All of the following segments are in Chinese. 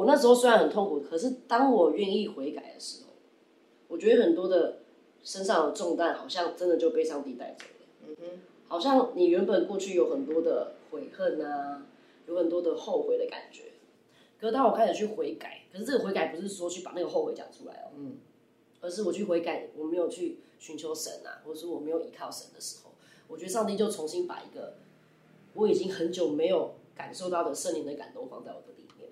我那时候虽然很痛苦，可是当我愿意悔改的时候，我觉得很多的身上的重担好像真的就被上帝带走了。好像你原本过去有很多的悔恨啊，有很多的后悔的感觉。可是当我开始去悔改，可是这个悔改不是说去把那个后悔讲出来哦，而是我去悔改，我没有去寻求神啊，或者是我没有依靠神的时候，我觉得上帝就重新把一个我已经很久没有感受到的圣灵的感动放在我的里面。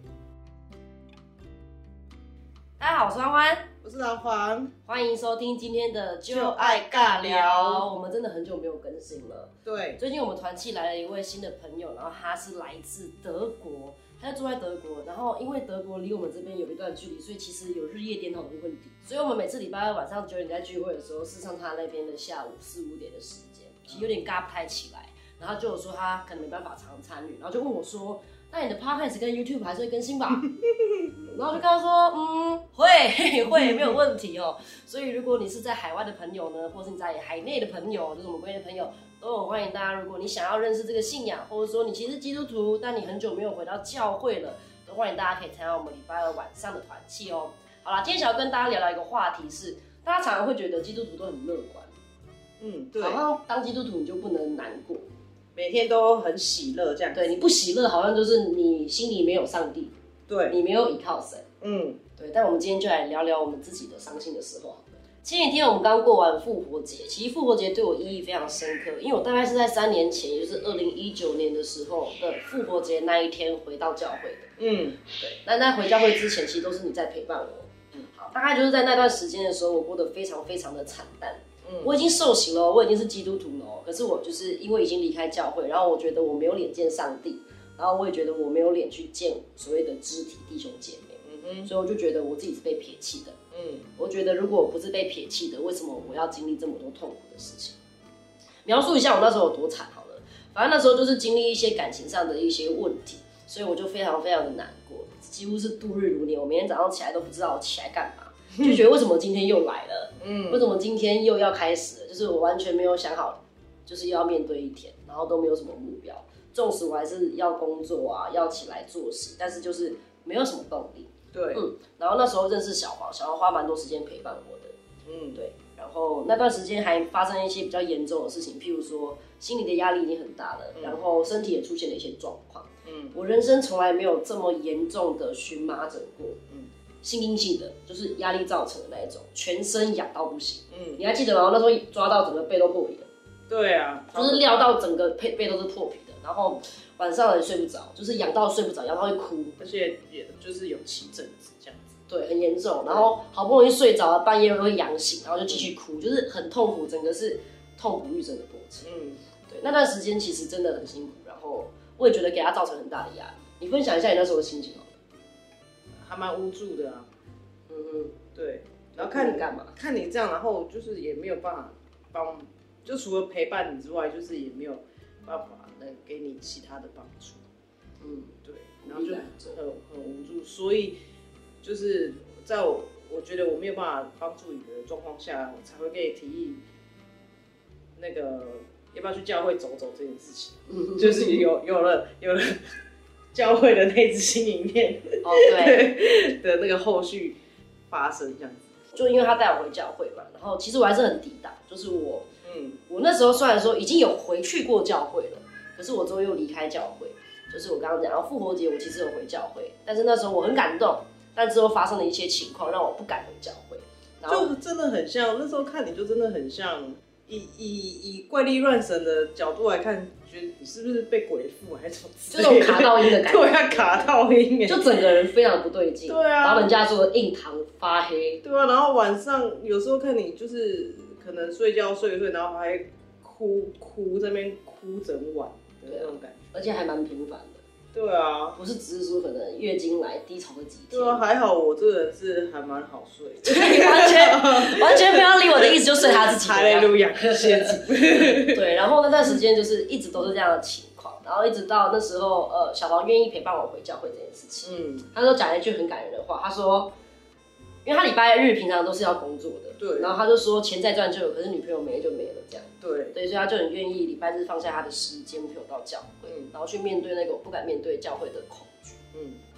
大家好，我是弯弯， 我是老黄， 欢迎收听今天的就爱尬聊。我们真的很久没有更新了。 对， 最近我们团契来了一位新的朋友，然后他是来自德国，他就住在德国，然后因为德国离我们这边有一段距离，所以其实有日夜颠倒的问题。所以我们每次礼拜二晚上9点在聚会的时候，事实上他那边的下午4、5点的时间，其实有点尬不太起来。然后就有说他可能没办法常参与，然后就问我说：“那你的 podcast 跟 YouTube 还是会更新吧？”然后就跟他说：“会没有问题哦。”所以如果你是在海外的朋友呢，或是你在海内的朋友，就是我们国内的朋友，都很欢迎大家。如果你想要认识这个信仰，或者说你其实是基督徒，但你很久没有回到教会了，都欢迎大家可以参加我们礼拜二晚上的团契哦。好啦，今天想要跟大家聊聊一个话题是，大家常常会觉得基督徒都很乐观， 对， 好像当基督徒你就不能难过。 每天都很喜乐这样。 对，你不喜乐，好像就是你心里没有上帝， 对， 你没有依靠神。对。但我们今天就来聊聊我们自己的伤心的时候好了。前几天我们刚过完复活节，其实复活节对我意义非常深刻，因为我大概是在3年前，也就是2019年的时候的复活节那一天回到教会的。对。那回教会之前，其实都是你在陪伴我。好，大概就是在那段时间的时候，我过得非常非常的惨淡。我已经受洗了，我已经是基督徒了，可是我就是因为已经离开教会，然后我觉得我没有脸见上帝，然后我也觉得我没有脸去见所谓的肢体弟兄姐妹，所以我就觉得我自己是被撇弃的。我觉得如果我不是被撇弃的，为什么我要经历这么多痛苦的事情？描述一下我那时候有多惨好了，反正那时候就是经历一些感情上的一些问题，所以我就非常非常的难过，几乎是度日如年。我每天早上起来都不知道我起来干嘛。就觉得为什么今天又来了？为什么今天又要开始了？就是我完全没有想好，就是又要面对一天，然后都没有什么目标。纵使我还是要工作啊，要起来做事，但是就是没有什么动力。 对， 然后那时候认识小黄花蛮多时间陪伴我的。对。然后那段时间还发生一些比较严重的事情，譬如说心理的压力已经很大了，然后身体也出现了一些状况。我人生从来没有这么严重的荨麻疹过。心因性的，就是压力造成的那一种，全身痒到不行。你还记得吗？我那时候抓到整个背都破皮了。对啊，就是撂到整个背都是破皮的，然后晚上也睡不着，就是痒到睡不着，痒到会哭， 而且也就是有起疹子这样子。 对，很严重。然后好不容易睡着了，半夜又会痒醒，然后就继续哭，就是很痛苦，整个是痛苦欲生的过程。对，那段时间其实真的很辛苦，然后我也觉得给他造成很大的压力。你分享一下你那时候的心情好了。 还蛮无助的啊。对。然后看你干嘛？ 看你这样，然后就是也没有办法帮，就除了陪伴你之外，就是也没有办法能给你其他的帮助。对。然后就很无助，所以就是在我觉得我没有办法帮助你的状况下，我才会跟你提议那个要不要去教会走走这件事情。就是有了教会的那支新影片对的那个后续发生这样子。就因为他带我回教会嘛，然后其实我还是很抵挡，就是我那时候虽然说已经有回去过教会了，可是我之后又离开教会。就是我刚刚讲，然后复活节我其实有回教会，但是那时候我很感动，但之后发生了一些情况让我不敢回教会。 就真的很像那时候看你就真的很像以怪力乱神的角度来看，觉得你是不是被鬼附还是什么之类的？ 就那种卡到音的感觉。 对啊，卡到音，就整个人非常不对劲。 对啊， 然后人家说印堂发黑。 对啊，然后晚上有时候看你就是可能睡觉睡一睡，然后还哭在那边哭整晚的那种感觉， 而且还蛮频繁的。 对啊， 不是只是说可能月经来低潮个几天。 对啊，还好我这个人是还蛮好睡的。 对，完全不要理我的意思，就睡他自己。 哈利路亚，谢主。 对，然后那段时间就是一直都是这样的情况，然后一直到那时候，小黄愿意陪伴我回教会这件事情。他说讲了一句很感人的话，他说，因为他礼拜日平常都是要工作的， 对， 然后他就说钱再赚就有，可是女朋友没了就没了这样。 对， 所以他就很愿意礼拜日放下他的时间陪我到教会，然后去面对那个我不敢面对教会的恐惧。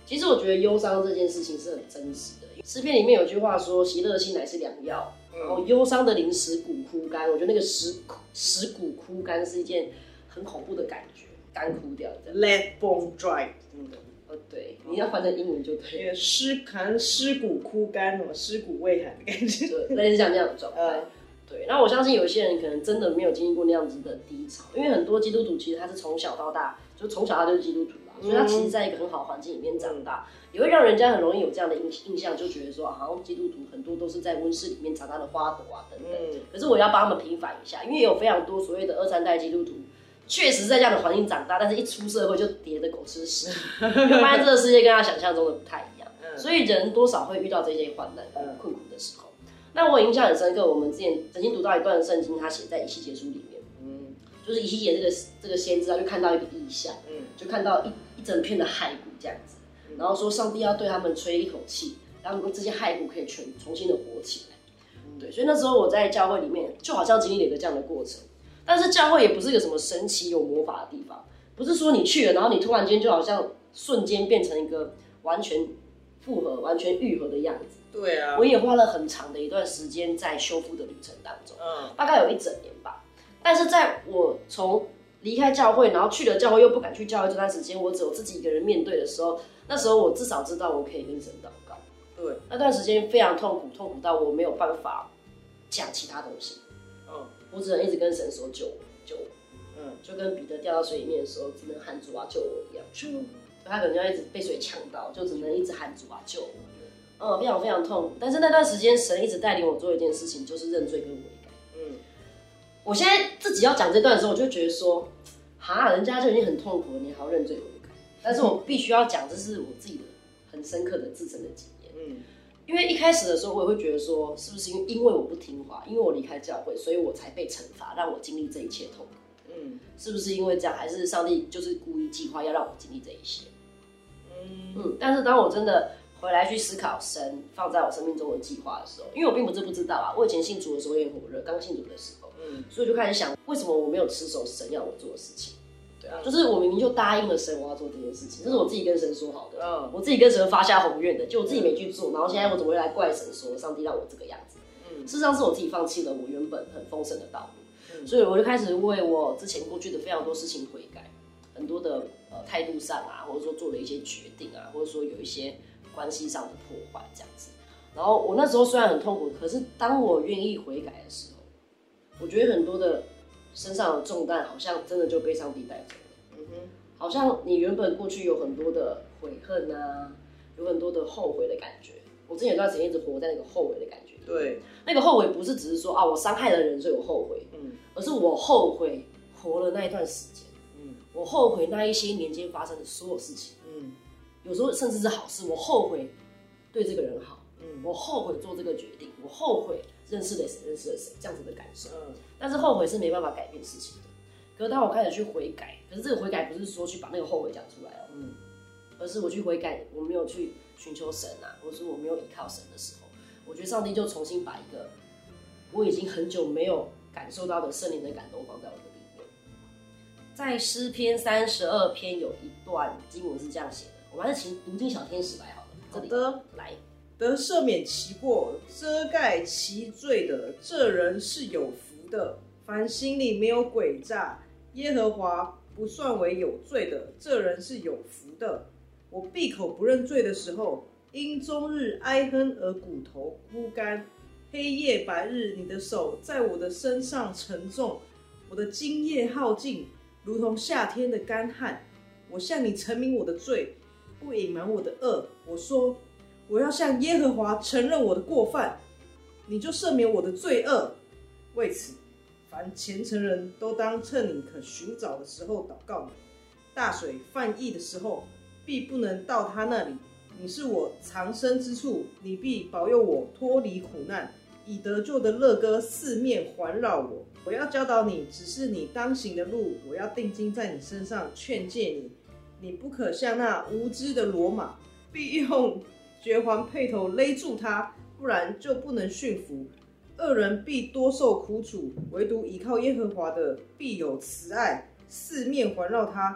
其实我觉得忧伤这件事情是很真实的。诗篇里面有句话说：“喜乐的心乃是良药。”然后忧伤的灵使骨枯干。我觉得那个使骨枯干是一件很恐怖的感觉，干枯掉这样。 Let bone dry， 真的。 对，你要翻成英文就对了。 可能尸骨枯干，什么尸骨未寒的感觉， 对，类似像这样的状态。对，那我相信有些人可能真的没有经历过那样子的低潮，因为很多基督徒其实他是从小到大，就从小他就是基督徒啦，所以他其实在一个很好的环境里面长大，也会让人家很容易有这样的印象，就觉得说好像基督徒很多都是在温室里面长大的花朵啊等等。可是我要帮他们平反一下，因为有非常多所谓的2、3代基督徒。确实在这样的环境长大，但是一出社会就跌得狗吃屎，就发现这个世界跟他想象中的不太一样，所以人多少会遇到这些患难跟困苦的时候。那我印象很深刻，我们之前曾经读到一段圣经，他写在以西结书里面，就是以西结这个先知，他就看到一个异象，就看到一整片的骸骨这样子，然后说上帝要对他们吹一口气，让这些骸骨可以重新的活起来。对，所以那时候我在教会里面就好像经历了一个这样的过程。但是教会也不是一个什么神奇有魔法的地方，不是说你去了，然后你突然间就好像瞬间变成一个完全复合、完全愈合的样子。 对啊， 我也花了很长的一段时间在修复的旅程当中，大概有1整年吧。但是在我从离开教会，然后去了教会又不敢去教会这段时间，我只有自己一个人面对的时候，那时候我至少知道我可以跟神祷告。 对， 那段时间非常痛苦，痛苦到我没有办法讲其他东西。我只能一直跟神说救我，救我。就跟彼得掉到水里面的时候，只能喊主啊救我一样。他可能要一直被水呛到，就只能一直喊主啊救我。非常非常痛苦。但是那段时间，神一直带领我做一件事情，就是认罪跟悔改。我现在自己要讲这段的时候，我就觉得说，人家就已经很痛苦了，你还要认罪悔改。但是我必须要讲，这是我自己的很深刻的自身的经验。因为一开始的时候，我也会觉得说，是不是因为我不听话，因为我离开教会，所以我才被惩罚，让我经历这一切痛苦。是不是因为这样，还是上帝就是故意计划要让我经历这一些？但是当我真的回来去思考神放在我生命中的计划的时候，因为我并不是不知道啊，我以前信主的时候也很火热，刚信主的时候，所以我就开始想，为什么我没有持守神要我做的事情？对啊，就是我明明就答应了神我要做这件事情，这是我自己跟神说好的，我自己跟神发下宏愿的，就我自己没去做，然后现在我怎么会来怪神说上帝让我这个样子？事实上是我自己放弃了我原本很丰盛的道路，所以我就开始为我之前过去的非常多事情悔改，很多的态度上啊，或者说做了一些决定啊，或者说有一些关系上的破坏这样子。然后我那时候虽然很痛苦，可是当我愿意悔改的时候，我觉得很多的身上的重担好像真的就被上帝带走了。好像你原本过去有很多的悔恨啊，有很多的后悔的感觉。我之前有段时间一直活在那个后悔的感觉里。 对， 那个后悔不是只是说我伤害了人所以我后悔，而是我后悔活了那一段时间，我后悔那一些年间发生的所有事情，有时候甚至是好事，我后悔对这个人好，我后悔做这个决定，我后悔认识了谁这样子的感受，但是后悔是没办法改变事情的。可是当我开始去悔改，可是这个悔改不是说去把那个后悔讲出来而是我去悔改，我没有去寻求神啊，或者说我没有依靠神的时候，我觉得上帝就重新把一个我已经很久没有感受到的圣灵的感动放在我的里面。在诗篇32篇有一段经文是这样写的，我们还是请读经小天使来好了。 好的， 来， 得赦免其过、遮盖其罪的，这人是有福的。凡心里没有诡诈，耶和华不算为有罪的，这人是有福的。我闭口不认罪的时候，因终日哀哼而骨头枯干，黑夜白日，你的手在我的身上沉重，我的精液耗尽，如同夏天的干旱。我向你陈明我的罪，不隐瞒我的恶。我说，我要向耶和华承认我的过犯，你就赦免我的罪恶。为此，凡虔诚人都当趁你可寻找的时候祷告你。大水泛溢的时候，必不能到他那里。你是我藏身之处，你必保佑我脱离苦难，以得救的乐歌四面环绕我。我要教导你，只是你当行的路，我要定睛在你身上，劝诫你。你不可像那无知的骡马，必用绝环辔头勒住它，不然就不能驯服。恶人必多受苦楚，唯独倚靠耶和华的必有慈爱，四面环绕他。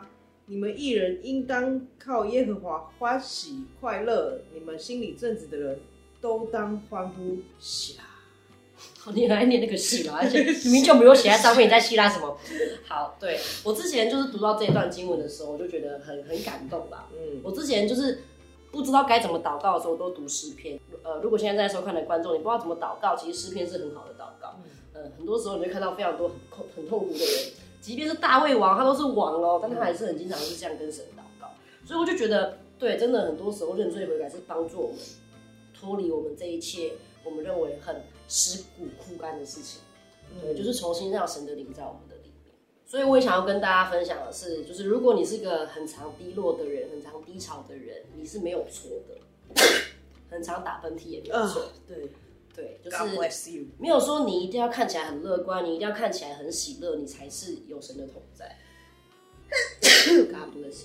你们义人应当靠耶和华欢喜快乐，你们心里正直的人都当欢呼喜啦。 你很爱念那个喜啦，而且明明就没有写在上面，你在喜啦什么？好，对我之前就是读到这一段经文的时候，我就觉得很感动啦。我之前就是不知道该怎么祷告的时候，我都读诗篇。如果现在在收看的观众，你不知道怎么祷告，其实诗篇是很好的祷告。很多时候你会看到非常多很痛苦的人，即便是大卫王，他都是王哦，但他还是很经常是这样跟神祷告。所以我就觉得，对，真的很多时候认罪悔改是帮助我们脱离我们这一切我们认为很尸骨枯干的事情。对，就是重新让神的灵在我们的里面。所以我也想要跟大家分享的是，就是如果你是个很常低落的人，很常低潮的人，你是没有错的。很常打喷嚏也没有错。对，就是没有说你一定要看起来很乐观，你一定要看起来很喜乐，你才是有神的同在。God bless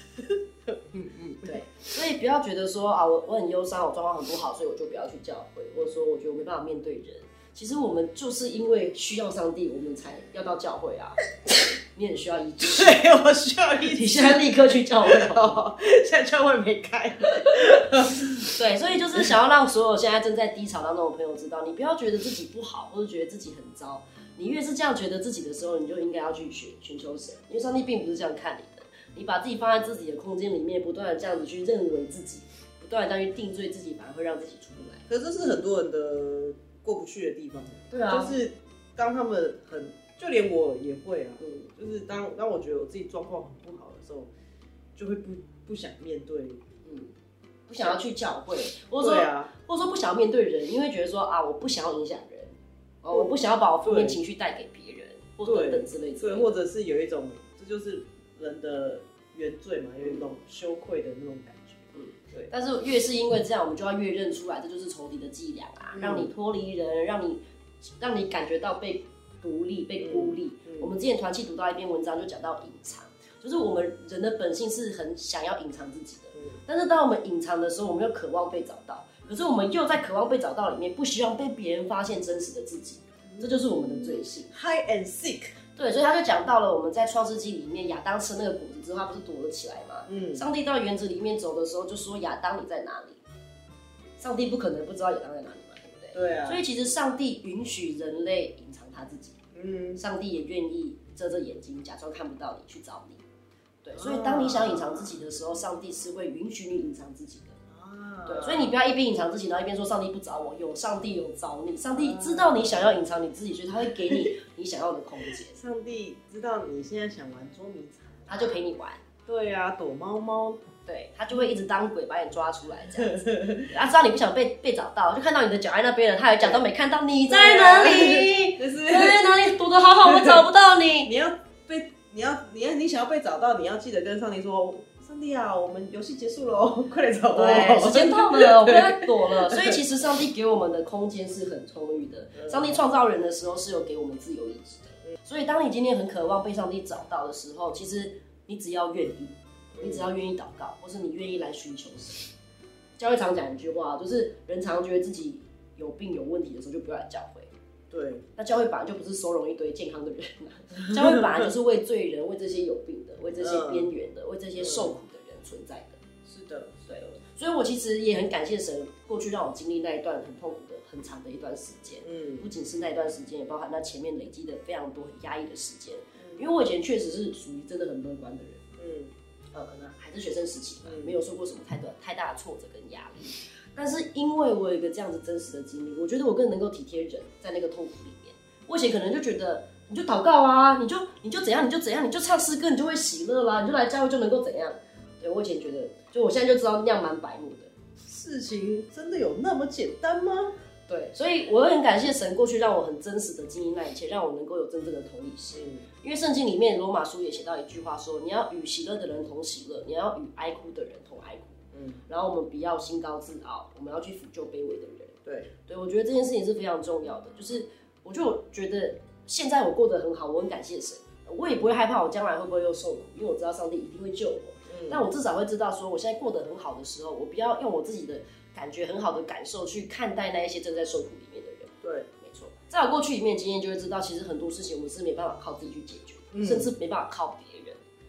you。对，所以不要觉得说啊，我很忧伤，我状况很不好，所以我就不要去教会，或者说我觉得我没办法面对人。其实我们就是因为需要上帝，我们才要到教会啊。你很需要医治， 对，我需要医治。 你现在立刻去教会哦， 现在教会没开。 对，所以就是想要让所有现在正在低潮当中的朋友知道，你不要觉得自己不好，或者觉得自己很糟。你越是这样觉得自己的时候，你就应该要去寻求神，因为上帝并不是这样看你的。你把自己放在自己的空间里面，不断的这样子去认为自己，不断的这样去定罪自己，反而会让自己出不来。 可是这是很多人的过不去的地方。 对啊， 就是当他们就连我也会啊，就是当我觉得我自己状况很不好的时候，就会不想面对， 不想要去教会，或者说不想要面对人，因为觉得说啊，我不想要影响人，我不想要把我负面情绪带给别人，或等等之类的。 对，或者是有一种，这就是人的原罪嘛，有一种羞愧的那种感觉。对。 但是越是因为这样，我们就要越认出来，这就是仇敌的伎俩啊，让你脱离人，让你感觉到被独立、被孤立。我们之前团契读到一篇文章，就讲到隐藏，就是我们人的本性是很想要隐藏自己的，但是当我们隐藏的时候，我们又渴望被找到，可是我们又在渴望被找到里面，不希望被别人发现真实的自己，这就是我们的罪性。 Hide and seek。 对，所以他就讲到了我们在创世纪里面，亚当吃那个果子之后，他不是躲了起来吗？上帝到园子里面走的时候，就说亚当你在哪里？上帝不可能不知道亚当在哪里嘛，对不对？ 对啊。 所以其实上帝允许人类隐藏他自己，上帝也愿意遮着眼睛，假装看不到你，去找你。对，所以当你想隐藏自己的时候，上帝是会允许你隐藏自己的。对，所以你不要一边隐藏自己，然后一边说上帝不找我，有上帝有找你，上帝知道你想要隐藏你自己，所以他会给你你想要的空间。 上帝知道你现在想玩捉迷藏， 他就陪你玩。 对啊，躲猫猫。 对，他就会一直当鬼把你抓出来这样子。他知道你不想被找到，就看到你的脚在那边了，他也假装没看到你在哪里，在哪里躲得好好，我找不到你。 你想要被找到，你要记得跟上帝说。上帝啊，我们游戏结束了，快点找我！ 对，时间到了，我不要再躲了。所以其实上帝给我们的空间是很充裕的。上帝创造人的时候是有给我们自由意志的。所以当你今天很渴望被上帝找到的时候，其实你只要愿意，你只要愿意祷告，或是你愿意来寻求神。教会常讲一句话，就是人常觉得自己有病有问题的时候，就不要来教会。 对， 那教会本来就不是收容一堆健康的人教会本来就是为罪人、为这些有病的、为这些边缘的、为这些受苦的人存在的。 是的， 对。所以我其实也很感谢神，过去让我经历那一段很痛苦的、很长的一段时间。不仅是那一段时间，也包含那前面累积的非常多很压抑的时间。因为我以前确实是属于真的很乐观的人。可能还是学生时期吧，没有受过什么太大的挫折跟压力。但是因为我有一个这样子真实的经历，我觉得我更能够体贴人在那个痛苦里面。我以前可能就觉得，你就祷告啊，你就怎样，你就怎样，你就唱诗歌，你就会喜乐啦，你就来教会就能够怎样。对，我以前觉得，就我现在就知道那样蛮白目的。 事情真的有那么简单吗？ 对，所以我很感谢神过去让我很真实的经历那一切，让我能够有真正的同理心。因为圣经里面罗马书也写到一句话说，你要与喜乐的人同喜乐，你要与哀哭的人同哀哭。然后我们不要心高自傲，我们要去抚救卑微的人。对，我觉得这件事情是非常重要的。就是我就觉得现在我过得很好，我很感谢神，我也不会害怕我将来会不会又受苦，因为我知道上帝一定会救我。但我至少会知道说，我现在过得很好的时候，我不要用我自己的感觉很好的感受去看待那一些正在受苦里面的人。 对， 没错。在我过去里面的经验就会知道，其实很多事情我们是没办法靠自己去解决，甚至没办法靠别人。 是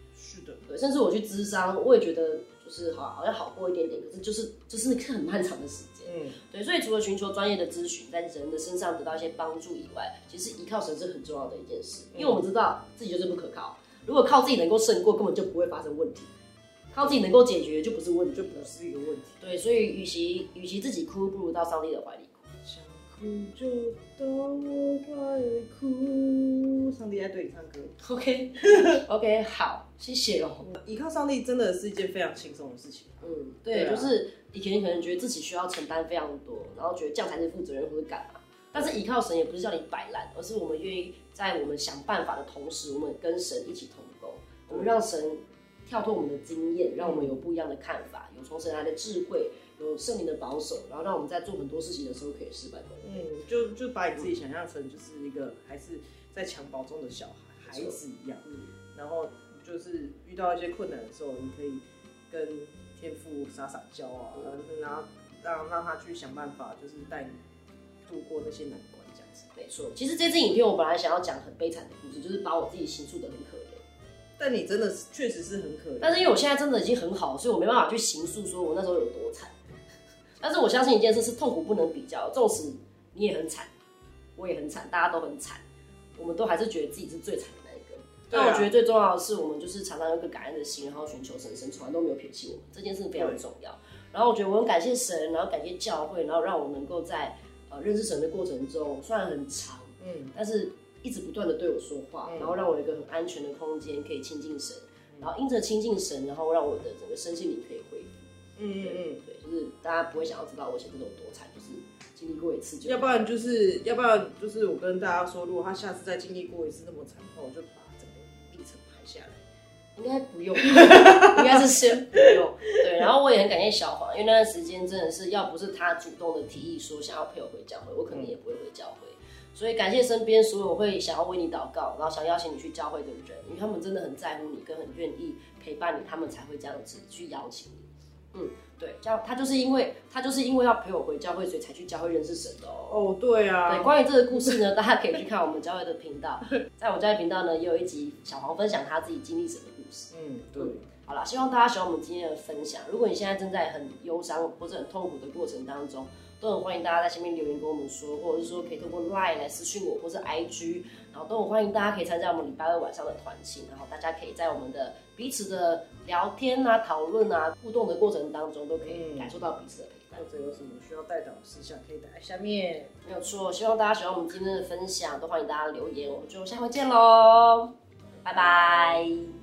的， 对，甚至我去咨商，我也觉得就是好像好过一点点，可是就是那个很漫长的时间。对，所以除了寻求专业的咨询，在人的身上得到一些帮助以外，其实依靠神是很重要的一件事，因为我们知道自己就是不可靠，如果靠自己能够胜过，根本就不会发生问题。靠自己能够解决就不是问题， 就不是一个问题。 对，所以与其自己哭，不如到上帝的怀里哭。 想哭就到我怀里哭。上帝在对你唱歌。 OK， 好，谢谢哦。 依靠上帝真的是一件非常轻松的事情。 对，就是以前可能觉得自己需要承担非常多，然后觉得这样才是负责任或者干嘛。但是依靠神也不是叫你摆烂，而是我们愿意在我们想办法的同时，我们跟神一起同工，我们让神跳脱我们的经验，让我们有不一样的看法，有从神来的智慧，有圣灵的保守，然后让我们在做很多事情的时候可以事半功倍。 就把你自己想象成就是一个还是在襁褓中的小孩子一样，然后就是遇到一些困难的时候，你可以跟天父撒娇啊，然后让他去想办法，就是带你度过那些难关，这样子。 没错，其实这支影片我本来想要讲很悲惨的故事，就是把我自己形塑的很可怜。 但你真的确实是很可怜， 但是因为我现在真的已经很好，所以我没办法去形塑说我那时候有多惨。但是我相信一件事是痛苦不能比较，纵使你也很惨，我也很惨，大家都很惨，我们都还是觉得自己是最惨的那一个。但我觉得最重要的是，我们就是常常有一个感恩的心，然后寻求神从来都没有撇弃我们，这件事非常重要。然后我觉得我很感谢神，然后感谢教会，然后让我能够在认识神的过程中，虽然很长，但是一直不断的对我说话，然后让我有一个很安全的空间可以亲近神，然后因着亲近神，然后让我的整个身心灵可以恢复。对，就是大家不会想要知道我以前真的有多惨，就是经历过一次就。 要不然就是我跟大家说，如果他下次再经历过一次那么惨的话，我就把整个历程拍下来。 应该不用，应该是先不用。对，然后我也很感谢小黄，因为那段时间真的是要不是他主动的提议说想要陪我回教会，我可能也不会回教会。所以感谢身边所有会想要为你祷告，然后想邀请你去教会的人，因为他们真的很在乎你，跟很愿意陪伴你，他们才会这样子去邀请你。对，他就是因为要陪我回教会，所以才去教会认识神的哦。 对啊。 对，关于这个故事呢，大家可以去看我们教会的频道，在我们教会频道呢，也有一集小黄分享他自己经历神的故事。 对。 好啦，希望大家喜欢我们今天的分享。如果你现在正在很忧伤或者很痛苦的过程当中，都很欢迎大家在下面留言跟我们说，或者是说可以透过 LINE 来私讯我，或是 IG， 然后都很欢迎大家可以参加我们礼拜二晚上的团契，然后大家可以在我们的彼此的聊天啊、讨论啊、互动的过程当中，都可以感受到彼此的陪伴。 或者有什么需要带导的事项，可以打在下面。 没有错，希望大家喜欢我们今天的分享，都欢迎大家留言，我们就下回见喽，拜拜。